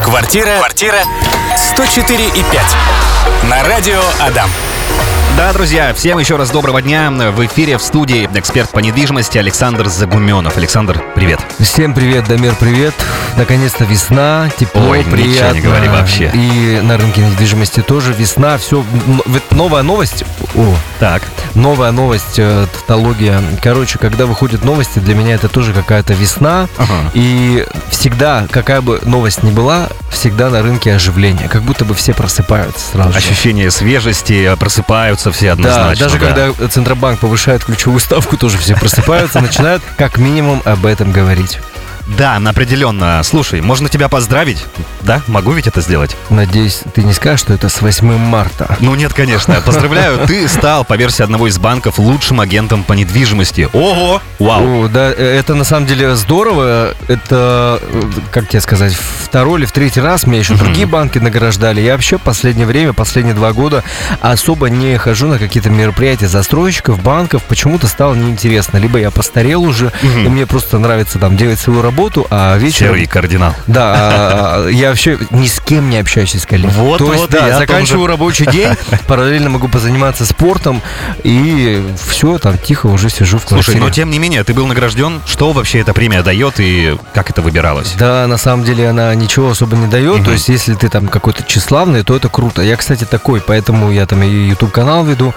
Квартира 104,5. На радио Адам. Да, друзья, всем еще раз доброго дня. В эфире в студии эксперт по недвижимости Александр Загуменов. Александр, привет. Всем привет, Дамир, привет. Наконец-то весна, тепло, Ой, приятно. ничего не говори вообще. И на рынке недвижимости тоже весна, все. Новая новость. Так. Новая новость, тавтология. Короче, когда выходят новости, для меня это тоже какая-то весна. Ага. И всегда, какая бы новость ни была, всегда на рынке оживление. Как будто бы все просыпаются сразу же. Ощущение свежести, просыпаются все однозначно. Да, даже когда Центробанк повышает ключевую ставку, тоже все просыпаются, начинают как минимум об этом говорить. Да, определенно. Слушай, можно тебя поздравить? Да? Могу ведь это сделать? Надеюсь, ты не скажешь, что это с 8 марта. Ну нет, конечно. Поздравляю, ты стал, по версии одного из банков, лучшим агентом по недвижимости. Ого! Вау! О, да, это на самом деле здорово. Это, как тебе сказать, второй или в третий раз меня еще другие банки награждали. Я вообще в последнее время, последние 2 года особо не хожу на какие-то мероприятия застройщиков, банков. Почему-то стало неинтересно. Либо я постарел уже, и мне просто нравится там делать свою работу, а вечером... Серый кардинал. Да, я вообще ни с кем не общаюсь из коллег. Вот, то есть, вот, да, я заканчиваю рабочий день, параллельно могу позаниматься спортом, и все, там тихо уже сижу в квартире. Слушай, но тем не менее, ты был награжден. Что вообще эта премия дает и как это выбиралось? Да, на самом деле она ничего особо не дает. То есть, если ты там какой-то тщеславный, то это круто. Я, кстати, такой, поэтому я там и YouTube-канал веду.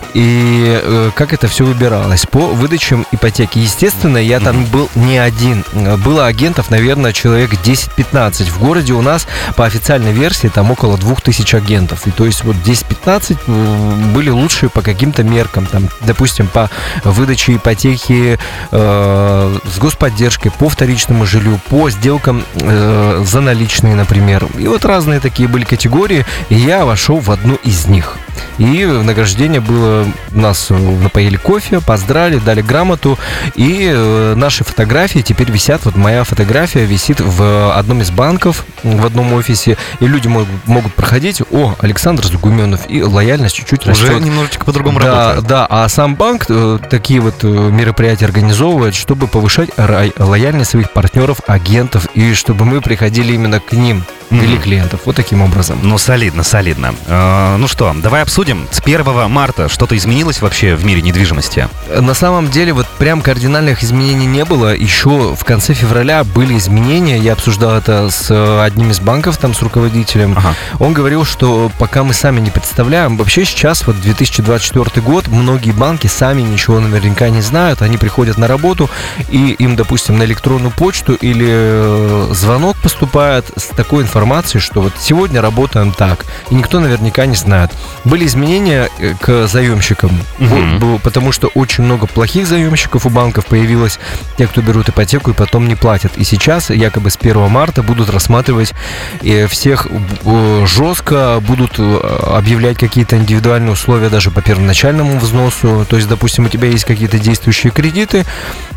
И как это все выбиралось? По выдачам ипотеки. Естественно, я там был не один. Было агентов, наверное, человек 10-15. В городе у нас по официальной версии там около 2000 агентов. И то есть вот 10-15 были лучшие по каким-то меркам. Там, допустим, по выдаче ипотеки с господдержкой, по вторичному жилью, по сделкам за наличные, например. И вот разные такие были категории, и я вошел в одну из них. И награждение было, нас напоили кофе, поздравили, дали грамоту, и наши фотографии теперь висят. Вот моя фотография висит в одном из банков, в одном офисе, и люди могут проходить: о, Александр Загуменов, и лояльность чуть-чуть растет. Уже немножечко по-другому работает. Да, а сам банк такие вот мероприятия организовывает, чтобы повышать лояльность своих партнеров, агентов, и чтобы мы приходили именно к ним, вели клиентов. Вот таким образом. Ну, солидно. Ну что, давай обсудим. С 1 марта что-то изменилось вообще в мире недвижимости? На самом деле, вот прям кардинальных изменений не было. Еще в конце февраля были изменения. Я обсуждал это с одним из банков, там, с руководителем. Ага. Он говорил, что пока мы сами не представляем. Вообще сейчас, вот 2024 год, многие банки сами ничего наверняка не знают. Они приходят на работу, и им, допустим, на электронную почту или звонок поступает с такой информацией, что вот сегодня работаем так. И никто наверняка не знает. Были изменения к заемщикам, потому что очень много плохих заемщиков у банков появилось, те, кто берут ипотеку и потом не платят. И сейчас якобы с 1 марта будут рассматривать всех жестко, будут объявлять какие-то индивидуальные условия даже по первоначальному взносу. То есть, допустим, у тебя есть какие-то действующие кредиты,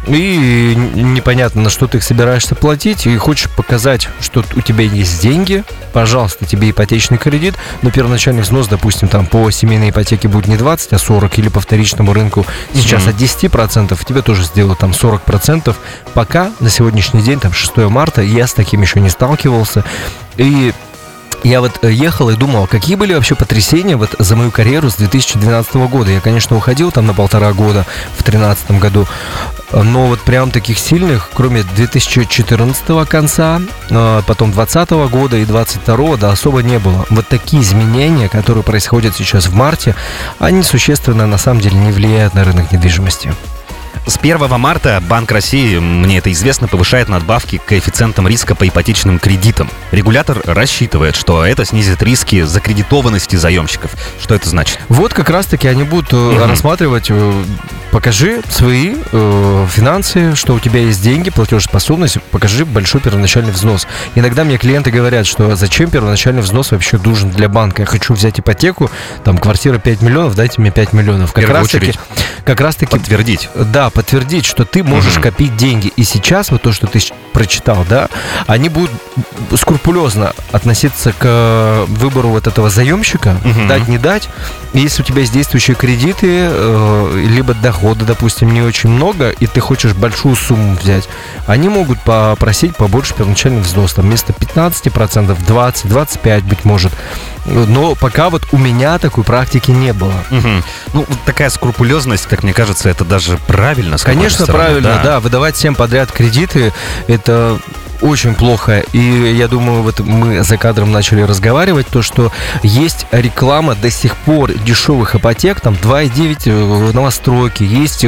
и непонятно, на что ты их собираешься платить, и хочешь показать, что у тебя есть деньги, пожалуйста, тебе ипотечный кредит, но первоначальный взнос, допустим, там по семейной ипотеке будет не 20, а 40, или по вторичному рынку сейчас от 10%, тебе тоже сделают там 40%. Пока на сегодняшний день, там 6 марта, я с таким еще не сталкивался. И я вот ехал и думал, какие были вообще потрясения вот за мою карьеру с 2012 года. Я, конечно, уходил там на 1,5 года в 2013 году, но вот прям таких сильных, кроме 2014 конца, потом 2020 года и 2022, да, особо не было. Вот такие изменения, которые происходят сейчас в марте, они существенно на самом деле не влияют на рынок недвижимости. С 1 марта Банк России, мне это известно, повышает надбавки к коэффициентам риска по ипотечным кредитам. Регулятор рассчитывает, что это снизит риски закредитованности заемщиков. Что это значит? Вот как раз-таки они будут рассматривать: покажи свои финансы, что у тебя есть деньги, платежеспособность, покажи большой первоначальный взнос. Иногда мне клиенты говорят, что зачем первоначальный взнос вообще нужен для банка? Я хочу взять ипотеку, там квартира 5 миллионов, дайте мне 5 миллионов. Как раз таки подтвердить. да, подтвердить, что ты можешь копить деньги. И сейчас вот то, что ты прочитал, да, они будут скрупулезно относиться к выбору вот этого заемщика, дать, не дать. И если у тебя есть действующие кредиты, либо дохода, допустим, не очень много, и ты хочешь большую сумму взять, они могут попросить побольше первоначальный взнос, там вместо 15%, 20-25, быть может. Но пока вот у меня такой практики не было. Ну, такая скрупулезность, как мне кажется, это даже правильно. Конечно, правильно, да. Выдавать всем подряд кредиты, это очень плохо. И я думаю, вот мы за кадром начали разговаривать, то, что есть реклама до сих пор дешевых ипотек, там 2,9 новостройки, есть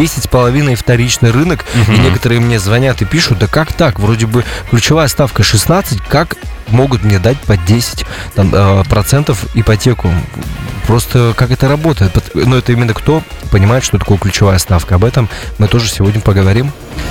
10,5 вторичный рынок, и некоторые мне звонят и пишут, да как так, вроде бы ключевая ставка 16, как могут мне дать по 10 процентов ипотеку? Просто как это работает? Но это именно кто понимает, что такое ключевая ставка. Об этом мы тоже сегодня поговорим.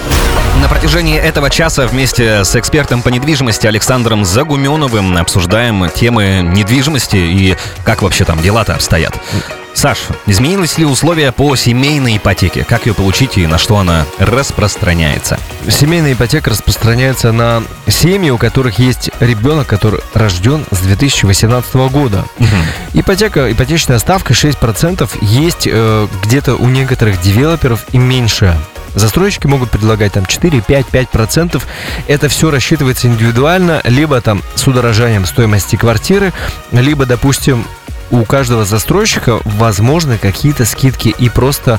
На протяжении этого часа вместе с экспертом по недвижимости Александром Загуменовым обсуждаем темы недвижимости и как вообще там дела-то обстоят. Саш, изменились ли условия по семейной ипотеке? Как ее получить и на что она распространяется? Семейная ипотека распространяется на семьи, у которых есть ребенок, который рожден с 2018 года. Ипотечная ставка 6% есть где-то у некоторых девелоперов и меньше. Застройщики могут предлагать там 4, 5, 5%. Это все рассчитывается индивидуально, либо там с удорожанием стоимости квартиры, либо, допустим, у каждого застройщика возможны какие-то скидки, и просто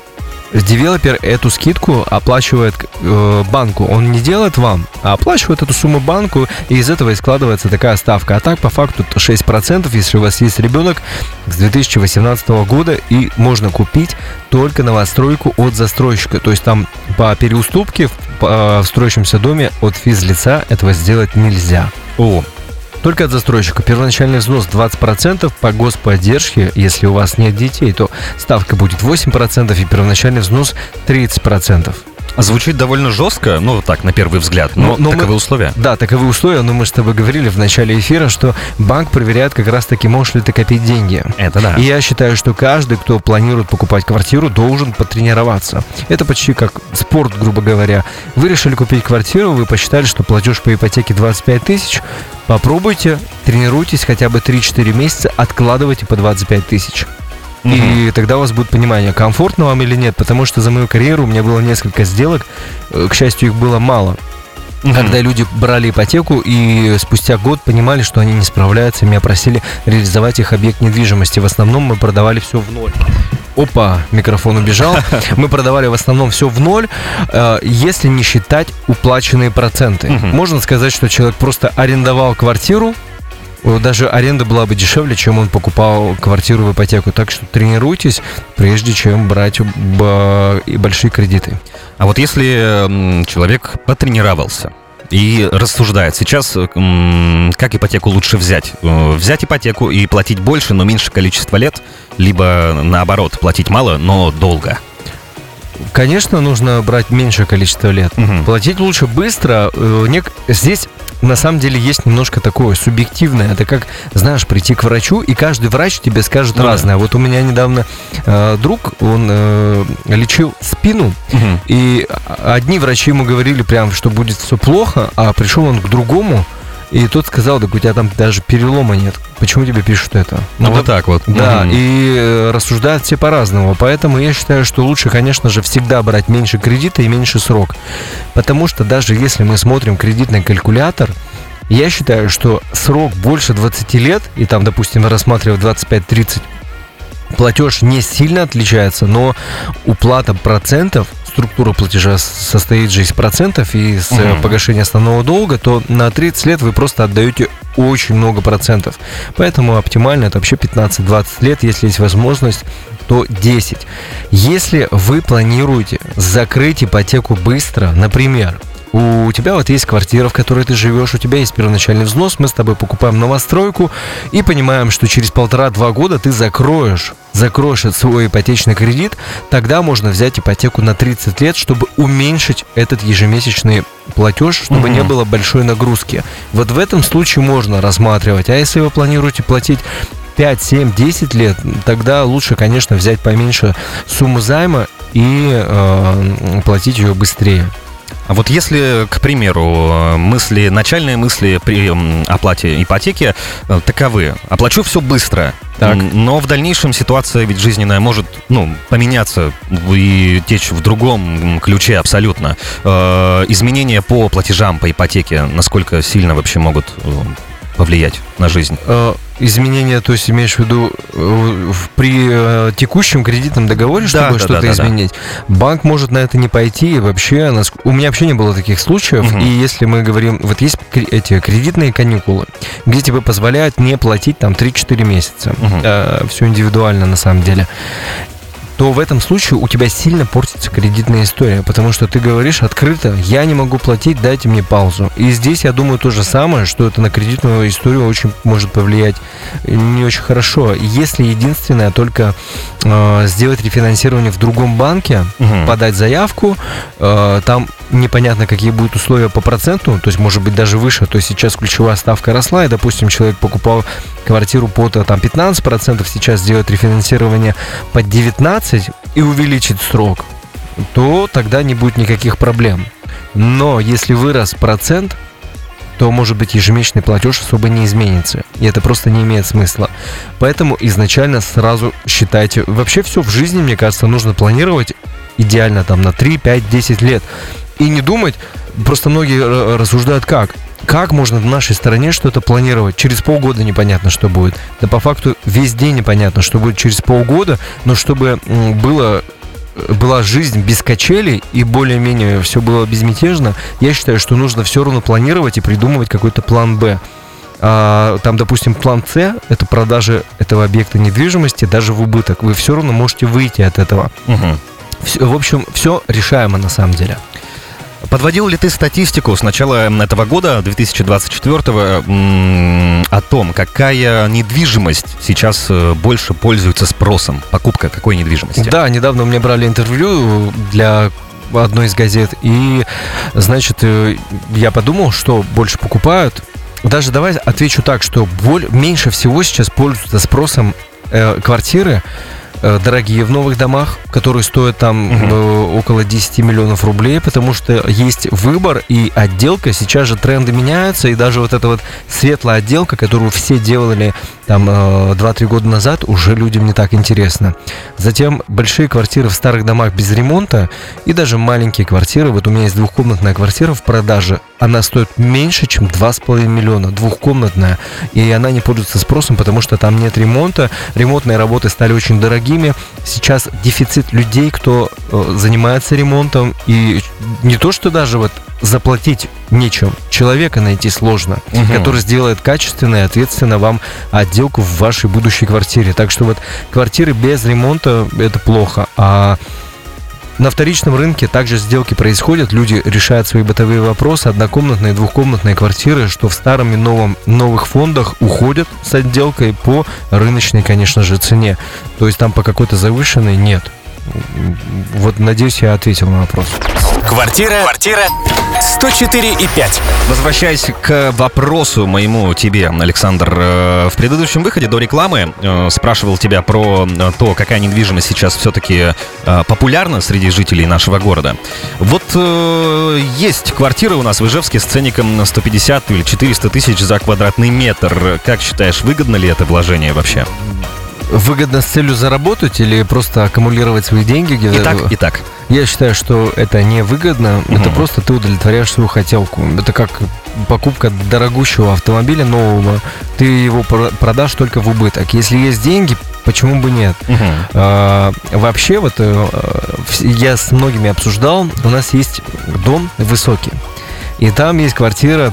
девелопер эту скидку оплачивает банку. Он не делает вам, а оплачивает эту сумму банку, и из этого и складывается такая ставка. А так, по факту, 6%, если у вас есть ребенок с 2018 года, и можно купить только новостройку от застройщика. То есть там по переуступке в строящемся доме от физлица этого сделать нельзя. Только от застройщика. Первоначальный взнос 20%, по господдержке, если у вас нет детей, то ставка будет 8% и первоначальный взнос 30%. Звучит довольно жестко, ну так, на первый взгляд, но таковы условия. Да, таковы условия, но мы с тобой говорили в начале эфира, что банк проверяет как раз-таки, можешь ли ты копить деньги. Это да. И я считаю, что каждый, кто планирует покупать квартиру, должен потренироваться. Это почти как спорт, грубо говоря. Вы решили купить квартиру, вы посчитали, что платеж по ипотеке 25 тысяч, попробуйте, тренируйтесь хотя бы 3-4 месяца, откладывайте по 25 тысяч. И тогда у вас будет понимание, комфортно вам или нет. Потому что за мою карьеру у меня было несколько сделок. К счастью, их было мало. Когда люди брали ипотеку и спустя год понимали, что они не справляются, меня просили реализовать их объект недвижимости. В основном мы продавали все в ноль. Опа, микрофон убежал. Мы продавали в основном все в ноль, если не считать уплаченные проценты. Можно сказать, что человек просто арендовал квартиру, даже аренда была бы дешевле, чем он покупал квартиру в ипотеку. Так что тренируйтесь, прежде чем брать большие кредиты. А вот если человек потренировался и рассуждает сейчас, как ипотеку лучше взять? Взять ипотеку и платить больше, но меньше количество лет, либо наоборот, платить мало, но долго? Конечно, нужно брать меньшее количество лет. Платить лучше быстро. Здесь на самом деле есть немножко такое субъективное. Это как, знаешь, прийти к врачу, и каждый врач тебе скажет разное. Вот у меня недавно друг, он лечил спину, и одни врачи ему говорили прям, что будет все плохо, а пришел он к другому, и тот сказал, так у тебя там даже перелома нет. Почему тебе пишут это? Ну вот так вот. Да, и рассуждают все по-разному. Поэтому я считаю, что лучше, конечно же, всегда брать меньше кредита и меньше срок. Потому что даже если мы смотрим кредитный калькулятор, я считаю, что срок больше 20 лет, и там, допустим, рассматривая 25-30, платеж не сильно отличается, но уплата процентов, структура платежа состоит же из процентов и из погашения основного долга, то на 30 лет вы просто отдаете очень много процентов. Поэтому оптимально это вообще 15-20 лет, если есть возможность, то 10. Если вы планируете закрыть ипотеку быстро, например, у тебя вот есть квартира, в которой ты живешь, у тебя есть первоначальный взнос, мы с тобой покупаем новостройку и понимаем, что через 1,5-2 года ты закроешь свой ипотечный кредит, тогда можно взять ипотеку на 30 лет, чтобы уменьшить этот ежемесячный платеж, чтобы не было большой нагрузки. Вот в этом случае можно рассматривать. А если вы планируете платить 5, 7, 10 лет, тогда лучше, конечно, взять поменьше сумму займа и платить ее быстрее. А вот если, к примеру, начальные мысли при оплате ипотеки таковы: оплачу все быстро, Так. но в дальнейшем ситуация ведь жизненная может, поменяться и течь в другом ключе абсолютно. Изменения по платежам по ипотеке насколько сильно вообще могут повлиять на жизнь? Изменения, то есть имеешь в виду при текущем кредитном договоре, чтобы что-то изменить? Банк может на это не пойти. И вообще, у меня вообще не было таких случаев. И если мы говорим, вот есть эти кредитные каникулы, где тебе позволяют не платить там 3-4 месяца. Все индивидуально на самом деле. То в этом случае у тебя сильно портится кредитная история, потому что ты говоришь открыто: я не могу платить, дайте мне паузу. И здесь, я думаю, то же самое, что это на кредитную историю очень может повлиять не очень хорошо. Если единственное только сделать рефинансирование в другом банке, подать заявку, там непонятно, какие будут условия по проценту, то есть, может быть, даже выше. То есть сейчас ключевая ставка росла, и, допустим, человек покупал квартиру под там 15%, сейчас сделает рефинансирование под 19% и увеличит срок, то тогда не будет никаких проблем. Но если вырос процент, то, может быть, ежемесячный платеж особо не изменится. И это просто не имеет смысла. Поэтому изначально сразу считайте. Вообще все в жизни, мне кажется, нужно планировать идеально там на 3, 5, 10 лет. И не думать, просто многие рассуждают как можно в нашей стране что-то планировать? Через полгода непонятно, что будет. Да по факту весь день непонятно, что будет через полгода, но чтобы была жизнь без качелей и более-менее все было безмятежно, я считаю, что нужно все равно планировать и придумывать какой-то план «Б». Там, допустим, план «С» — это продажа этого объекта недвижимости даже в убыток. Вы все равно можете выйти от этого. В общем, все решаемо на самом деле. Подводил ли ты статистику с начала этого года, 2024-го, о том, какая недвижимость сейчас больше пользуется спросом? Покупка какой недвижимости? Да, недавно у меня брали интервью для одной из газет, и, значит, я подумал, что больше покупают. Даже давай отвечу так, что меньше всего сейчас пользуются спросом квартиры дорогие в новых домах, которые стоят там около 10 миллионов рублей, потому что есть выбор и отделка. Сейчас же тренды меняются, и даже вот эта вот светлая отделка, которую все делали там 2-3 года назад, уже людям не так интересно. Затем большие квартиры в старых домах без ремонта и даже маленькие квартиры. Вот у меня есть двухкомнатная квартира в продаже. Она стоит меньше, чем 2,5 миллиона. Двухкомнатная. И она не пользуется спросом, потому что там нет ремонта. Ремонтные работы стали очень дорогими. Сейчас дефицит людей, кто занимается ремонтом. И не то, что даже вот заплатить нечем. Человека найти сложно, который сделает качественно и ответственно вам отделку в вашей будущей квартире. Так что вот квартиры без ремонта — это плохо. А на вторичном рынке также сделки происходят. Люди решают свои бытовые вопросы. Однокомнатные, двухкомнатные квартиры, что в старом и новых фондах, уходят с отделкой по рыночной, конечно же, цене. То есть там по какой-то завышенной нет. Вот, надеюсь, я ответил на вопрос. Квартира 104,5. Возвращаясь к вопросу моему тебе, Александр, в предыдущем выходе до рекламы спрашивал тебя про то, какая недвижимость сейчас все-таки популярна среди жителей нашего города. Вот есть квартиры у нас в Ижевске с ценником 150 или 400 тысяч за квадратный метр. Как считаешь, выгодно ли это вложение вообще? Выгодно с целью заработать или просто аккумулировать свои деньги? И так. Я считаю, что это не выгодно. Это просто ты удовлетворяешь свою хотелку. Это как покупка дорогущего автомобиля нового. Ты его продашь только в убыток. Если есть деньги, почему бы нет? Вообще, вот я с многими обсуждал. У нас есть дом высокий. И там есть квартира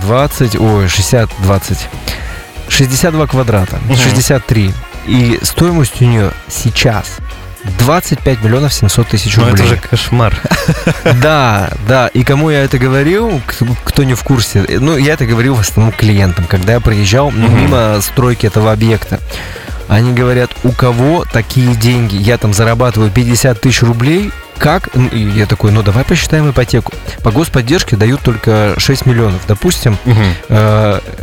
62 квадрата. 63. И стоимость у нее сейчас 25 миллионов 700 тысяч рублей. Это же кошмар. Да. И кому я это говорил, кто не в курсе, я это говорил в основном клиентам, когда я проезжал мимо стройки этого объекта. Они говорят: у кого такие деньги? Я там зарабатываю 50 тысяч рублей. Как? И я такой: давай посчитаем ипотеку. По господдержке дают только 6 миллионов. Допустим,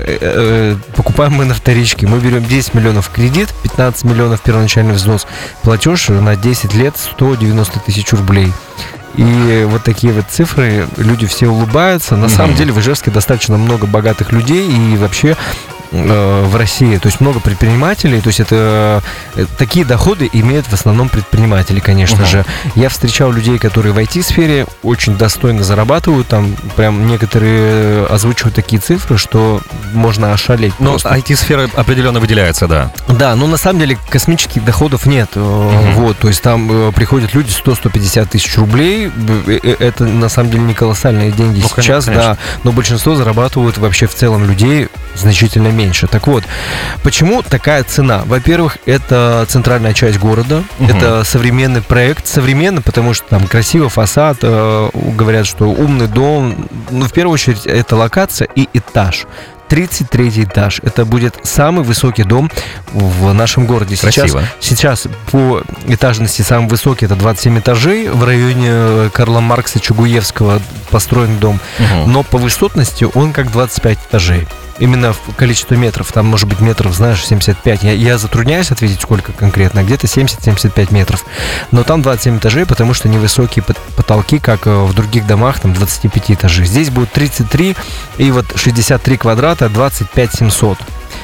покупаем мы на вторичке. Мы берем 10 миллионов кредит, 15 миллионов первоначальный взнос, платеж на 10 лет 190 тысяч рублей. И вот такие вот цифры, люди все улыбаются. На самом деле в Ижевске достаточно много богатых людей и вообще в России, то есть много предпринимателей, то есть это такие доходы имеют в основном предприниматели, конечно же. Я встречал людей, которые в IT-сфере очень достойно зарабатывают, там прям некоторые озвучивают такие цифры, что можно ошалеть. Но просто. IT-сфера определенно выделяется, да. Да, но на самом деле космических доходов нет. Вот, то есть там приходят люди 100-150 тысяч рублей. Это на самом деле не колоссальные деньги сейчас, конечно. Да, но большинство зарабатывают вообще в целом людей значительно меньше. Так вот, почему такая цена? Во-первых, это центральная часть города, это современный проект, современный, потому что там красивый фасад, говорят, что умный дом, но в первую очередь это локация и этаж. 33 этаж. Это будет самый высокий дом в нашем городе. Сейчас по этажности самый высокий это 27 этажей. В районе Карла Маркса Чугуевского построен дом. Но по высотности он как 25 этажей. Именно в количестве метров. Там может быть метров, знаешь, 75. Я затрудняюсь ответить, сколько конкретно. Где-то 70-75 метров. Но там 27 этажей, потому что невысокие потолки, как в других домах, там 25 этажей. Здесь будет 33 и вот 63 квадрата, 25 700.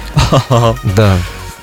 Да.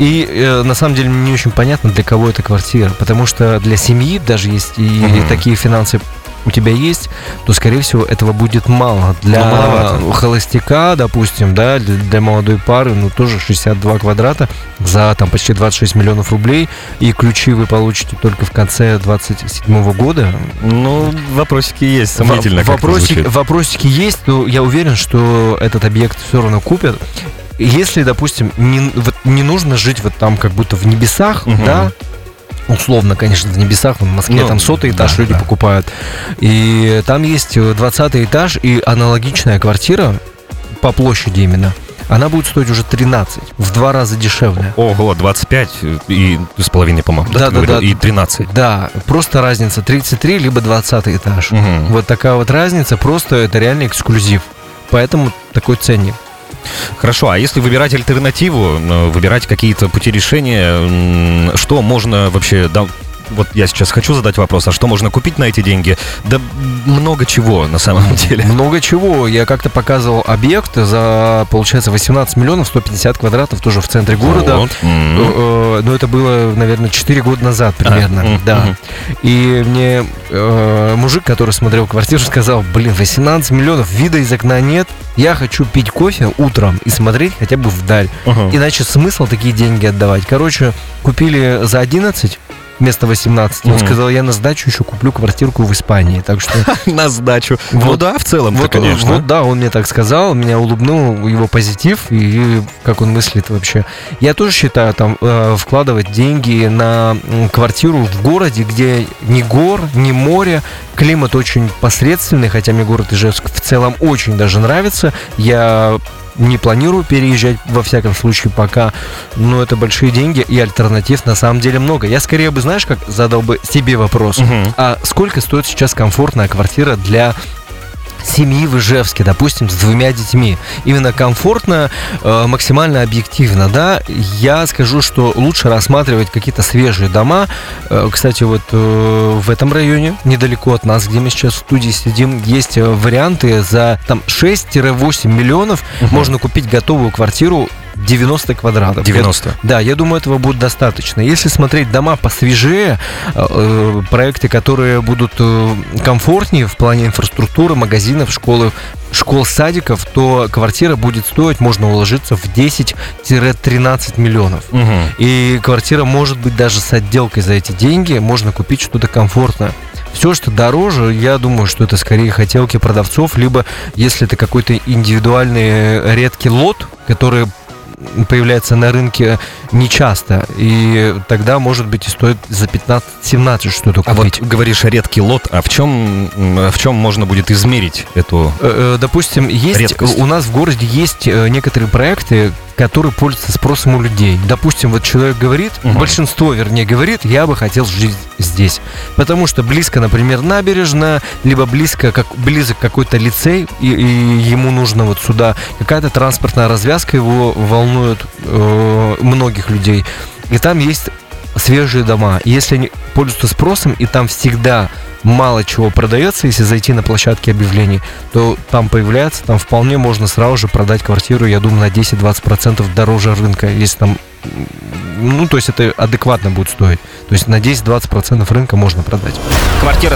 И на самом деле мне не очень понятно, для кого эта квартира. Потому что для семьи, даже если и такие финансы у тебя есть, то, скорее всего, этого будет мало. Для холостяка, допустим, да, для молодой пары, ну, тоже 62 квадрата за там почти 26 миллионов рублей, и ключи вы получите только в конце 27 года. Ну, вопросики есть, сомнительно. Вопросики есть, но я уверен, что этот объект все равно купят. Если, допустим, не нужно жить вот там как будто в небесах, да, условно, конечно, в небесах, в Москве там 100-й этаж люди покупают. И там есть 20-й этаж и аналогичная квартира по площади именно. Она будет стоить уже 13, в 2 раза дешевле. Ого, 25 и с половиной, по-моему, да, и 13. Да, просто разница 33 либо 20 этаж. Вот такая вот разница, просто это реально эксклюзив. Поэтому такой ценник. Хорошо, а если выбирать альтернативу, выбирать какие-то пути решения, что можно вообще... Вот я сейчас хочу задать вопрос, а что можно купить на эти деньги? Да много чего на самом деле. Много чего. Я как-то показывал объект за, получается, 18 миллионов 150 квадратов, тоже в центре города. Вот. Но это было, наверное, 4 года назад примерно. Да. И мне мужик, который смотрел квартиру, сказал: блин, 18 миллионов, вида из окна нет. Я хочу пить кофе утром и смотреть хотя бы вдаль. Иначе смысл такие деньги отдавать. Короче, купили за 11 вместо 18. Он сказал: я на сдачу еще куплю квартирку в Испании. Так что... На сдачу. Ну да, в целом-то, конечно. Вот да, он мне так сказал, меня улыбнул его позитив и как он мыслит вообще. Я тоже считаю, там, вкладывать деньги на квартиру в городе, где ни гор, ни море, климат очень посредственный, хотя мне город Ижевск в целом очень даже нравится. Я не планирую переезжать, во всяком случае, пока. Но это большие деньги, и альтернатив на самом деле много. Я скорее бы, знаешь, как задал бы себе вопрос: а сколько стоит сейчас комфортная квартира для семьи в Ижевске, допустим, с 2 детьми? Именно комфортно, максимально объективно, да. Я скажу, что лучше рассматривать какие-то свежие дома. Кстати, вот в этом районе, недалеко от нас, где мы сейчас в студии сидим, есть варианты за там 6-8 миллионов. Можно купить готовую квартиру 90 квадратов. 90? Да, я думаю, этого будет достаточно. Если смотреть дома посвежее, проекты, которые будут комфортнее в плане инфраструктуры, магазинов, школ, садиков, то квартира будет стоить, можно уложиться в 10-13 миллионов. И квартира может быть даже с отделкой за эти деньги, можно купить что-то комфортное. Все, что дороже, я думаю, что это скорее хотелки продавцов, либо если это какой-то индивидуальный редкий лот, который появляется на рынке нечасто, и тогда, может быть, и стоит за 15-17 что-то купить. А вот говоришь, редкий лот, а в чем можно будет измерить эту допустим, есть редкость? У нас в городе есть некоторые проекты, который пользуется спросом у людей. Допустим, вот человек говорит, большинство, вернее, говорит, я бы хотел жить здесь. Потому что близко, например, набережная, либо близок какой-то лицей, и ему нужно вот сюда. Какая-то транспортная развязка его волнует многих людей. И там есть свежие дома. Если они пользуются спросом, и там всегда мало чего продается, если зайти на площадки объявлений, то там появляется, там вполне можно сразу же продать квартиру, я думаю, на 10-20% дороже рынка, если там, ну, то есть это адекватно будет стоить. То есть на 10-20% рынка можно продать. Квартира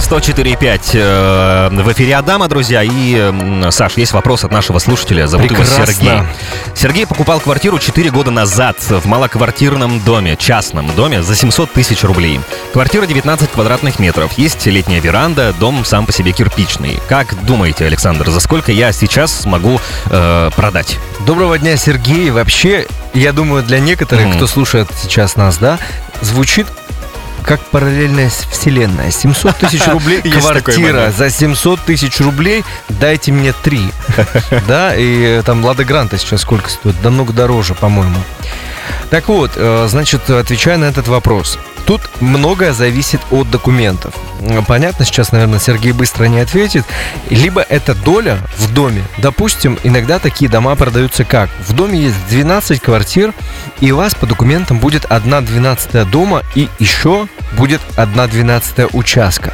104,5 в эфире Адама, друзья. И, Саш, есть вопрос от нашего слушателя. Зовут его Сергей. Сергей покупал квартиру 4 года назад в малоквартирном доме, частном доме, за 700 тысяч рублей. Квартира 19 квадратных метров. Есть летняя веранда, дом сам по себе кирпичный. Как думаете, Александр, за сколько я сейчас смогу продать? Доброго дня, Сергей. Вообще, я думаю, для некоторых, кто слушает сейчас нас, да, звучит как параллельная вселенная. 700 тысяч рублей квартира, за 700 тысяч рублей дайте мне 3. Да, и там Лада Гранта сейчас сколько стоит? Намного дороже, по-моему. Так вот, значит, отвечая на этот вопрос. Тут многое зависит от документов. Понятно, сейчас, наверное, Сергей быстро не ответит. Либо это доля в доме. Допустим, иногда такие дома продаются как? В доме есть 12 квартир, и у вас по документам будет 1/12 дома, и еще будет 1/12 участка.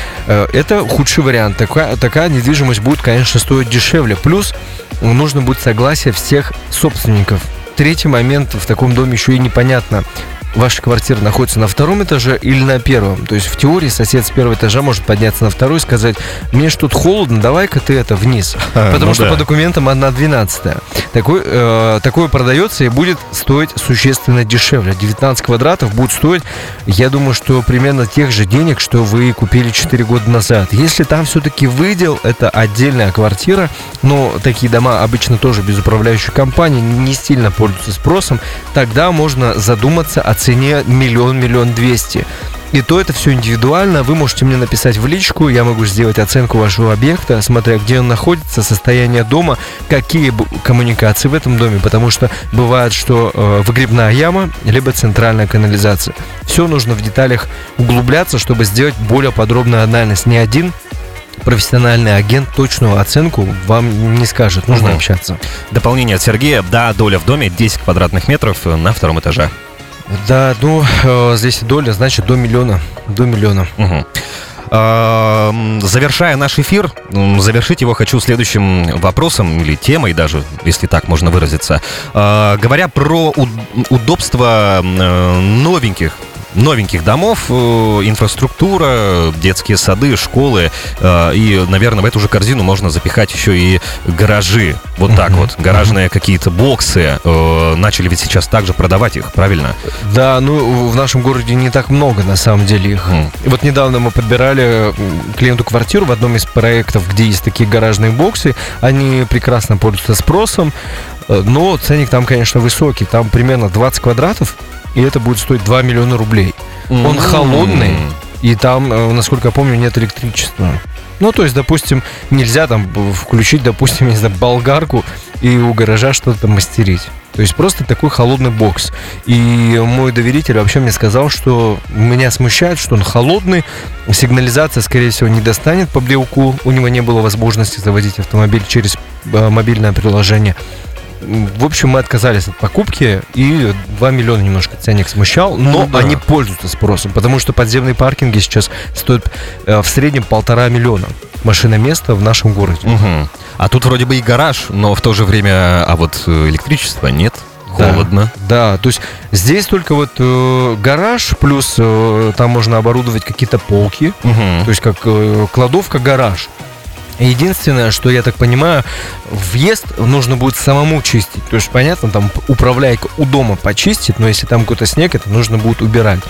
Это худший вариант. Такая недвижимость будет, конечно, стоить дешевле. Плюс нужно будет согласие всех собственников. Третий момент, в таком доме еще и непонятно, ваша квартира находится на втором этаже или на первом. То есть в теории сосед с первого этажа может подняться на второй и сказать: мне ж тут холодно, давай-ка ты это вниз. Потому что по документам 1/12. Такое продается и будет стоить существенно дешевле. 19 квадратов будет стоить, я думаю, что примерно тех же денег, что вы купили 4 года назад. Если там все-таки выдел, это отдельная квартира, но такие дома обычно тоже без управляющей компании, не сильно пользуются спросом, тогда можно задуматься о цене 1-1 200 000. И то это все индивидуально. Вы можете мне написать в личку, я могу сделать оценку вашего объекта, смотря где он находится, состояние дома, какие коммуникации в этом доме, потому что бывает, что выгребная яма, либо центральная канализация. Все нужно в деталях углубляться, чтобы сделать более подробную анализ. Ни один профессиональный агент точную оценку вам не скажет, нужно общаться. Дополнение от Сергея. Да, доля в доме 10 квадратных метров на втором этаже. Да, ну, здесь доля, значит, до миллиона. До миллиона. Завершая наш эфир, завершить его хочу следующим вопросом или темой даже, если так можно выразиться. Говоря про удобство новеньких домов, инфраструктура, детские сады, школы. И, наверное, в эту же корзину можно запихать еще и гаражи. Вот так вот. Гаражные какие-то боксы. Начали ведь сейчас также продавать их, правильно? Да, ну, в нашем городе не так много, на самом деле, их. Вот недавно мы подбирали клиенту квартиру в одном из проектов, где есть такие гаражные боксы. Они прекрасно пользуются спросом, но ценник там, конечно, высокий. Там примерно 20 квадратов. И это будет стоить 2 миллиона рублей. Он холодный, и там, насколько я помню, нет электричества. Ну, то есть, допустим, нельзя там включить, допустим, не знаю, болгарку и у гаража что-то мастерить. То есть просто такой холодный бокс. И мой доверитель вообще мне сказал, что меня смущает, что он холодный, сигнализация, скорее всего, не достанет по брелку. У него не было возможности заводить автомобиль через мобильное приложение. В общем, мы отказались от покупки, и 2 миллиона немножко ценник смущал, но они пользуются спросом, потому что подземные паркинги сейчас стоят в среднем 1,5 миллиона машиноместа в нашем городе. А тут вроде бы и гараж, но в то же время, а вот электричества нет, холодно. Да, то есть здесь только вот гараж, плюс там можно оборудовать какие-то полки, то есть как кладовка-гараж. Единственное, что я так понимаю, въезд нужно будет самому чистить. То есть, понятно, там управляйка у дома почистит, но если там какой-то снег, это нужно будет убирать.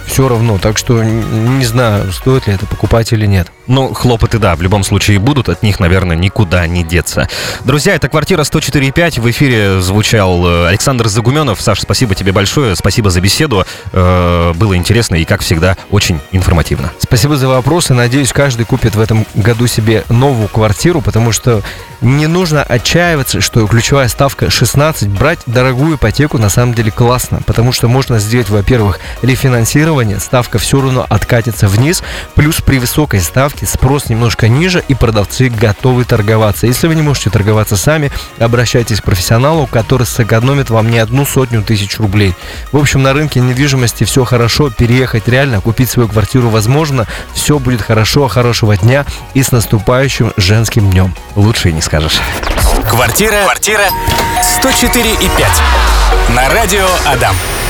все равно. Так что не знаю, стоит ли это покупать или нет. Ну, хлопоты, да, в любом случае будут, от них, наверное, никуда не деться. Друзья, это «Квартира 104.5», в эфире звучал Александр Загуменов. Саш, спасибо тебе большое, спасибо за беседу, было интересно и, как всегда, очень информативно. Спасибо за вопросы, надеюсь, каждый купит в этом году себе новую квартиру, потому что не нужно отчаиваться, что ключевая ставка 16, брать дорогую ипотеку на самом деле классно, потому что можно сделать, во-первых, рефинансирование, ставка все равно откатится вниз, плюс при высокой ставке спрос немножко ниже, и продавцы готовы торговаться. Если вы не можете торговаться сами, обращайтесь к профессионалу, который сэкономит вам не 100 тысяч рублей. В общем, на рынке недвижимости все хорошо, переехать реально, купить свою квартиру возможно, все будет хорошо, хорошего дня и с наступающим женским днем. Лучше и не скажешь. Квартира 104.5 на радио Адам.